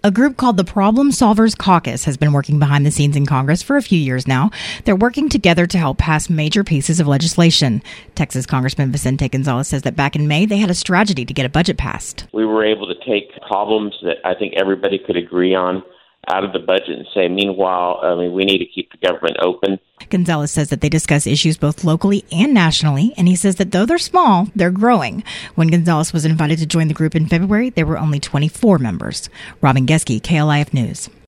A group called the Problem Solvers Caucus has been working behind the scenes in Congress for a few years now. They're working together to help pass major pieces of legislation. Texas Congressman Vicente Gonzalez says that back in May, they had a strategy to get a budget passed. We were able to take problems that I think everybody could agree on out of the budget and say, meanwhile, we need to keep the government open. Gonzalez says that they discuss issues both locally and nationally, and he says that though they're small, they're growing. When Gonzalez was invited to join the group in February, there were only 24 members. Robin Geske, KLIF News.